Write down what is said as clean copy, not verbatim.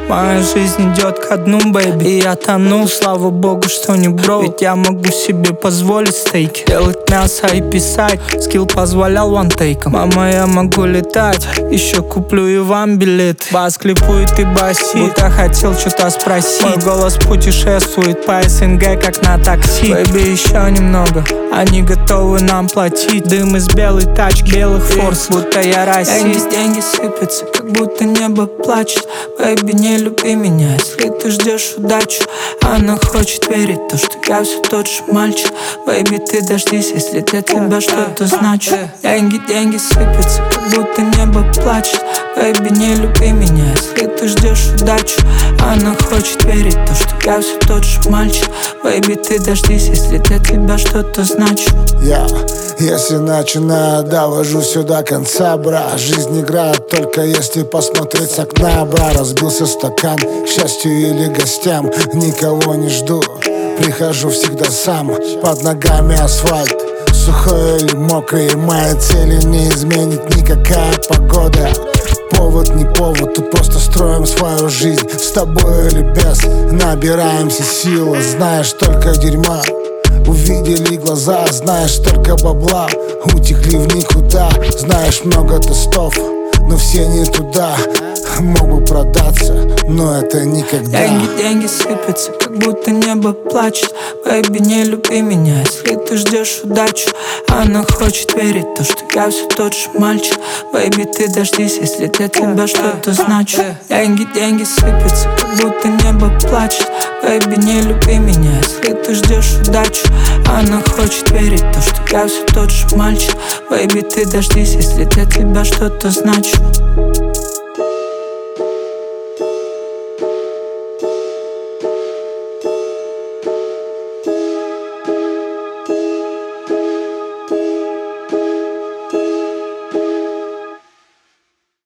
Моя жизнь идет ко дну, бэйби, и я тону. Слава богу, что не бро, ведь я могу себе позволить стейки, делать мясо и писать. Скилл позволял вантейком. Мама, я могу летать, еще куплю и вам билет. Бас клипует и басит, будто хотел что-то спросить. Мой голос путешествует по СНГ, как на такси. Бэйби, еще немного, они готовы нам платить. Дым из белой тачки, белых форс, будто я расист. Деньги сыпятся, как будто небо плачет. Бэйби, не люби меня, если ты ждешь удачу. Она хочет верить в то, что я все тот же мальчик. Бэйби, ты дождись, если для тебя что-то значит. Деньги сыпятся, как будто небо плачет. Бэйби, не люби меня, если ты ждешь удачу. Она хочет верить в то, что я все тот же мальчик. Бэйби, ты дождись, если для тебя что-то значит. Если начинаю, довожу сюда конца, бра. Жизнь играет только если посмотреть с окна, бра. Разбился стакан, к счастью или гостям, никого не жду, прихожу всегда сам. Под ногами асфальт, сухой или мокрый, мои цели не изменит никакая погода. Повод не повод, тут просто строим свою жизнь. С тобой или без, набираемся силы. Знаешь, только дерьма увидели глаза, знаешь, только бабла утекли в никуда. Знаешь, много тестов, но все не туда. Мог бы продаться, но это никогда. Деньги сыпятся, как будто небо плачет. Бэйби, не люби меня, если ты ждешь удачу. Она хочет верить в то, что я все тот же мальчик. Бэйби, ты дождись, если для тебя что-то значит. Деньги сыпятся, как будто небо плачет. Бэйби, не люби меня, если ты ждешь удачу. Она хочет верить в то, что я все тот же мальчик. Бэйби, ты дождись, если для тебя что-то значит.